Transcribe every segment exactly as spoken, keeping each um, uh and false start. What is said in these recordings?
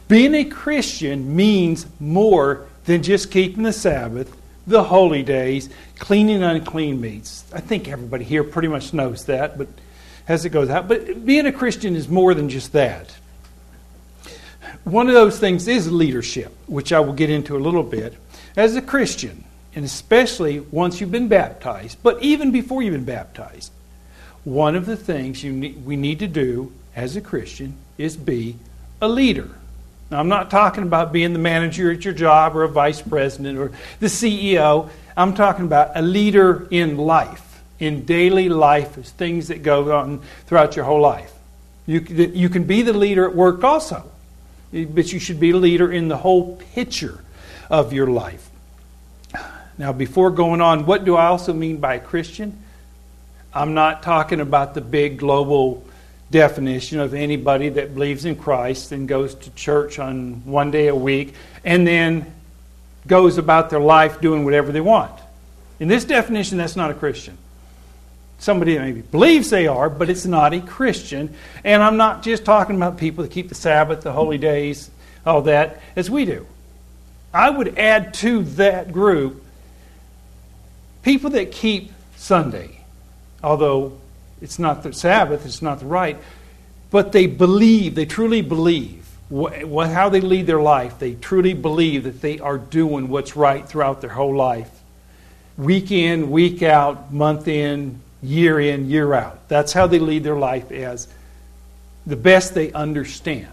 Being a Christian means more than just keeping the Sabbath, the holy days, cleaning unclean meats. I think everybody here pretty much knows that, but as it goes out. But being a Christian is more than just that. One of those things is leadership, which I will get into a little bit. As a Christian, and especially once you've been baptized, but even before you've been baptized, one of the things you need, we need to do as a Christian is be a leader. Now, I'm not talking about being the manager at your job or a vice president or the C E O. I'm talking about a leader in life, in daily life, as things that go on throughout your whole life. You, you can be the leader at work also, but you should be a leader in the whole picture of your life. Now, before going on, what do I also mean by a Christian? I'm not talking about the big global definition of anybody that believes in Christ and goes to church on one day a week and then goes about their life doing whatever they want. In this definition, that's not a Christian. Somebody that maybe believes they are, but it's not a Christian. And I'm not just talking about people that keep the Sabbath, the holy days, all that, as we do. I would add to that group people that keep Sunday, although it's not the Sabbath, it's not the right, but they believe, they truly believe, what, how they lead their life, they truly believe that they are doing what's right throughout their whole life. Week in, week out, month in, year in, year out. That's how they lead their life as the best they understand.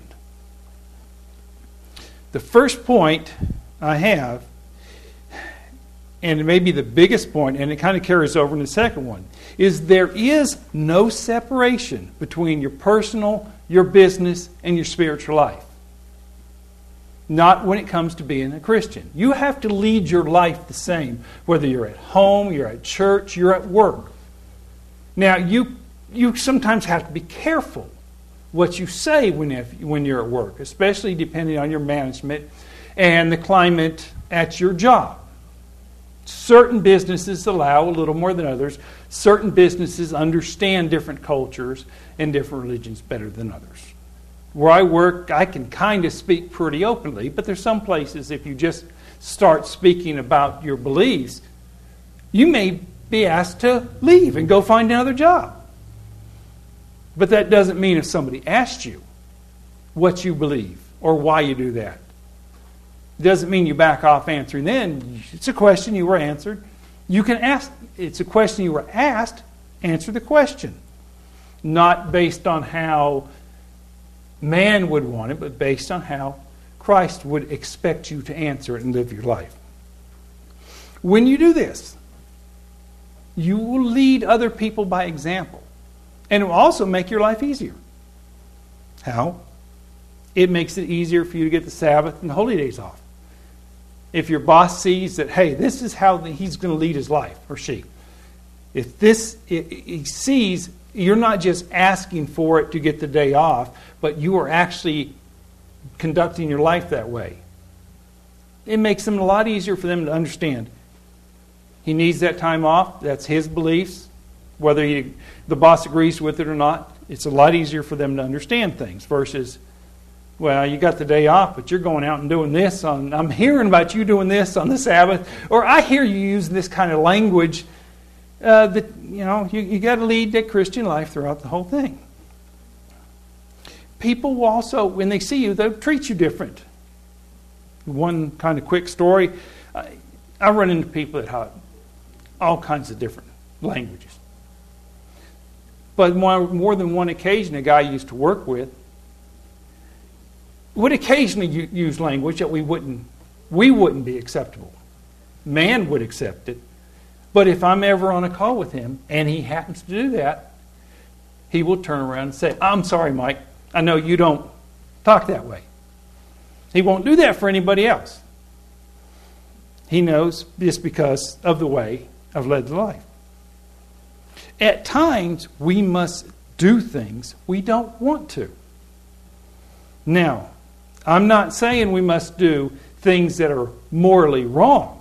The first point I have, and it may be the biggest point, and it kind of carries over in the second one, is there is no separation between your personal, your business, and your spiritual life. Not when it comes to being a Christian. You have to lead your life the same, whether you're at home, you're at church, you're at work. Now, you you sometimes have to be careful what you say when, if, when you're at work, especially depending on your management and the climate at your job. Certain businesses allow a little more than others. Certain businesses understand different cultures and different religions better than others. Where I work, I can kind of speak pretty openly, but there's some places if you just start speaking about your beliefs, you may be asked to leave and go find another job. But that doesn't mean if somebody asked you what you believe or why you do that. It doesn't mean you back off answering then. It's a question you were answered. You can ask, it's a question you were asked, answer the question. Not based on how man would want it, but based on how Christ would expect you to answer it and live your life. When you do this, you will lead other people by example. And it will also make your life easier. How? It makes it easier for you to get the Sabbath and the holy days off. If your boss sees that, hey, this is how he's going to lead his life, or she. If this, he sees you're not just asking for it to get the day off, but you are actually conducting your life that way. It makes them a lot easier for them to understand. He needs that time off. That's his beliefs. Whether he, the boss agrees with it or not, it's a lot easier for them to understand things versus, well, you got the day off, but you're going out and doing this. On, I'm hearing about you doing this on the Sabbath. Or I hear you use this kind of language uh, that, you know, you, you got to lead that Christian life throughout the whole thing. People will also, when they see you, they'll treat you different. One kind of quick story. I, I run into people that have all kinds of different languages. But more, more than one occasion, a guy I used to work with would occasionally use language that we wouldn't we wouldn't be acceptable. Man would accept it. But if I'm ever on a call with him and he happens to do that, he will turn around and say, I'm sorry, Mike. I know you don't talk that way. He won't do that for anybody else. He knows just because of the way I've led the life. At times, we must do things we don't want to. Now, I'm not saying we must do things that are morally wrong.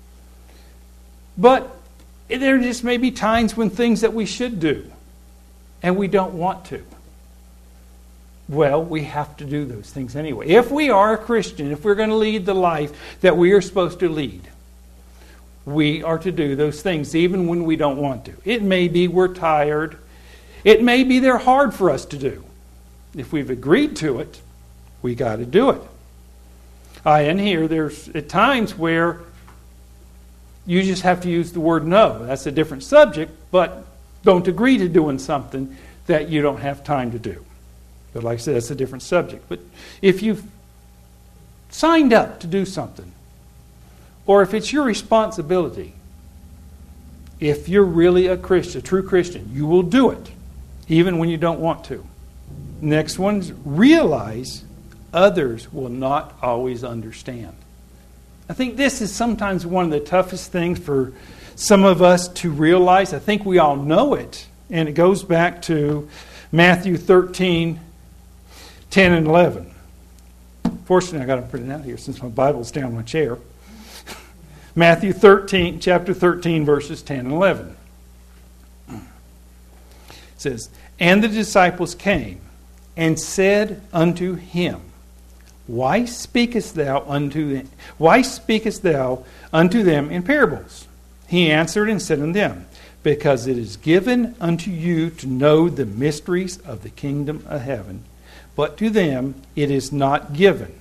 But there just may be times when things that we should do and we don't want to. Well, we have to do those things anyway. If we are a Christian, if we're going to lead the life that we are supposed to lead, we are to do those things even when we don't want to. It may be we're tired. It may be they're hard for us to do. If we've agreed to it, we got to do it. Uh, and here, there's at times where you just have to use the word no. That's a different subject, but don't agree to doing something that you don't have time to do. But like I said, that's a different subject. But if you've signed up to do something, or if it's your responsibility, if you're really a Christian, a true Christian, you will do it, even when you don't want to. Next one is realize others will not always understand. I think this is sometimes one of the toughest things for some of us to realize. I think we all know it. And it goes back to Matthew thirteen, ten and eleven. Fortunately, I got to print it out here since my Bible's down my chair. Matthew thirteen, chapter thirteen, verses ten and eleven. It says, "And the disciples came and said unto him, Why speakest thou unto them? Why speakest thou unto them in parables? He answered and said unto them, Because it is given unto you to know the mysteries of the kingdom of heaven, but to them it is not given."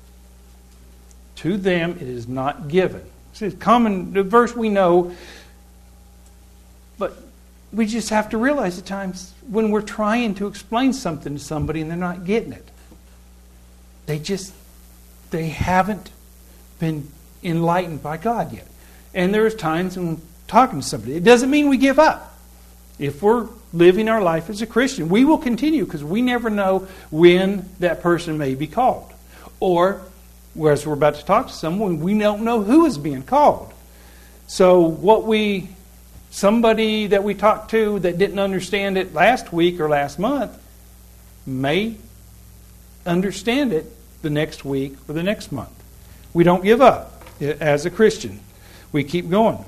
To them it is not given. It's a common the verse we know, but we just have to realize at times when we're trying to explain something to somebody and they're not getting it. They just, they haven't been enlightened by God yet. And there's times when talking to somebody, it doesn't mean we give up. If we're living our life as a Christian, we will continue because we never know when that person may be called. Or, whereas we're about to talk to someone, we don't know who is being called. So what we, somebody that we talked to that didn't understand it last week or last month may understand it the next week or the next month. We don't give up as a Christian. We keep going.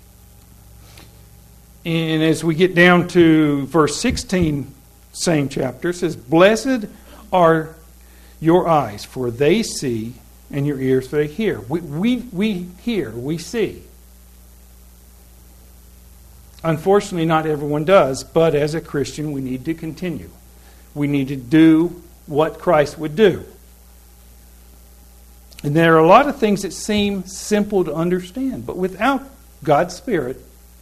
And as we get down to verse sixteen, same chapter, it says, "Blessed are your eyes, for they see, and your ears, for they hear." We, we, we hear, we see. Unfortunately, not everyone does, but as a Christian, we need to continue. We need to do what Christ would do. And there are a lot of things that seem simple to understand, but without God's Spirit,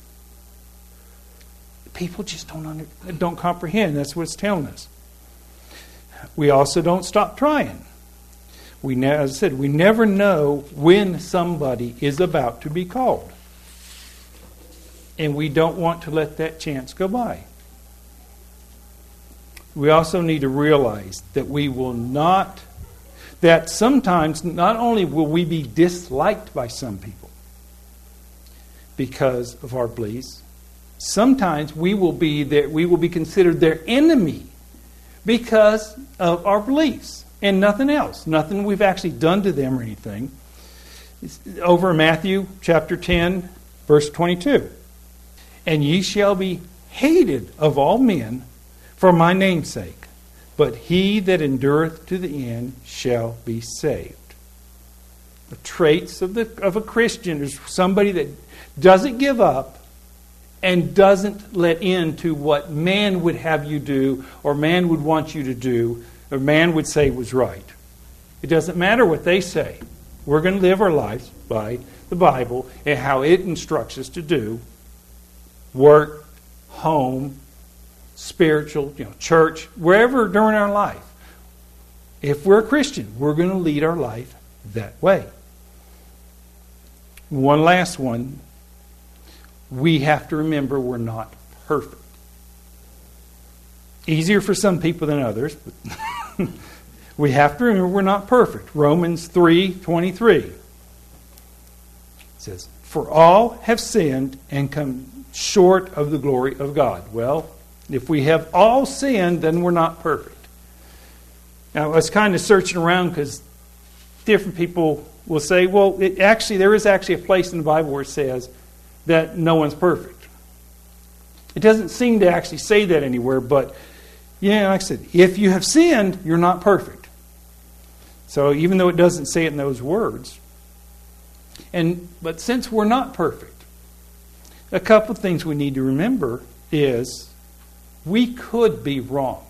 people just don't under, don't comprehend. That's what it's telling us. We also don't stop trying. We, ne- as I said, we never know when somebody is about to be called. And we don't want to let that chance go by. We also need to realize that we will not, that sometimes not only will we be disliked by some people because of our beliefs, sometimes we will be there, we will be considered their enemy because of our beliefs and nothing else, nothing we've actually done to them or anything. It's over in Matthew chapter ten, verse twenty-two. "And ye shall be hated of all men for my name's sake, but he that endureth to the end shall be saved." The traits of the of a Christian is somebody that doesn't give up and doesn't let in to what man would have you do, or man would want you to do, or man would say was right. It doesn't matter what they say. We're going to live our lives by the Bible and how it instructs us to do. Work, home, spiritual, you know, church, wherever during our life. If we're a Christian, we're going to lead our life that way. One last one. We have to remember we're not perfect. Easier for some people than others, but we have to remember we're not perfect. Romans three twenty-three says, "For all have sinned and come short of the glory of God." Well, if we have all sinned, then we're not perfect. Now, I was kind of searching around because different people will say, well, it actually there is actually a place in the Bible where it says that no one's perfect. It doesn't seem to actually say that anywhere, but Yeah, like I said, if you have sinned, you're not perfect. So even though it doesn't say it in those words, and but since we're not perfect, a couple of things we need to remember is we could be wrong.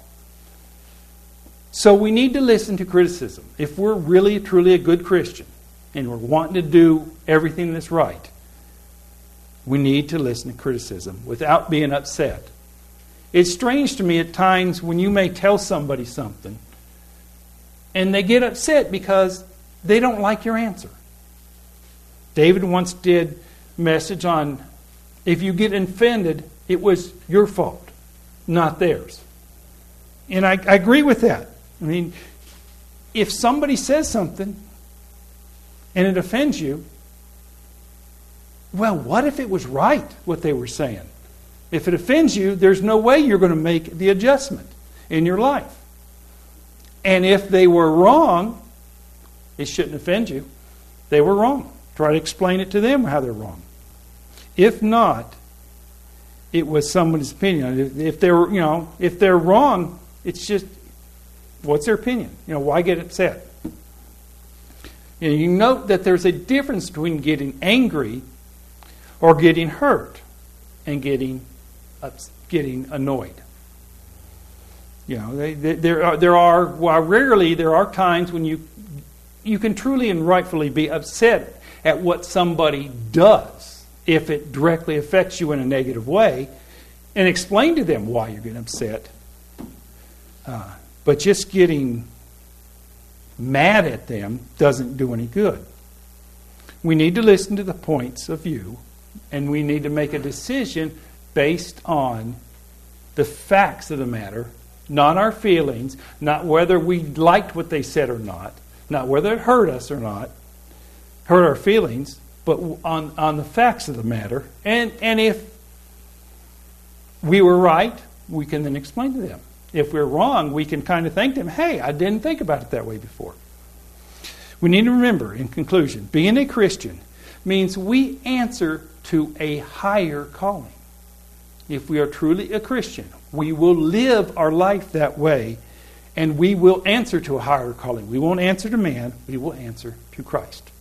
So we need to listen to criticism. If we're really, truly a good Christian and we're wanting to do everything that's right, we need to listen to criticism without being upset. It's strange to me at times when you may tell somebody something and they get upset because they don't like your answer. David once did a message on if you get offended, it was your fault, not theirs. And I, I agree with that. I mean, if somebody says something and it offends you, well, what if it was right, what they were saying? If it offends you, there's no way you're going to make the adjustment in your life. And if they were wrong, it shouldn't offend you. They were wrong. Try to explain it to them how they're wrong. If not, it was somebody's opinion. If they're, you know, if they're wrong, it's just, what's their opinion? You know, why get upset? You know, you note that there's a difference between getting angry or getting hurt and getting getting annoyed. You know, they, they, there are there are while rarely there are times when you you can truly and rightfully be upset at what somebody does if it directly affects you in a negative way, and explain to them why you're getting upset. Uh, but just getting mad at them doesn't do any good. We need to listen to the points of view, and we need to make a decision based on the facts of the matter, not our feelings, not whether we liked what they said or not, not whether it hurt us or not, hurt our feelings, but on, on the facts of the matter. And, and if we were right, we can then explain to them. If we're wrong, we can kind of thank them, hey, I didn't think about it that way before. We need to remember, in conclusion, being a Christian means we answer to a higher calling. If we are truly a Christian, we will live our life that way, and we will answer to a higher calling. We won't answer to man, we will answer to Christ.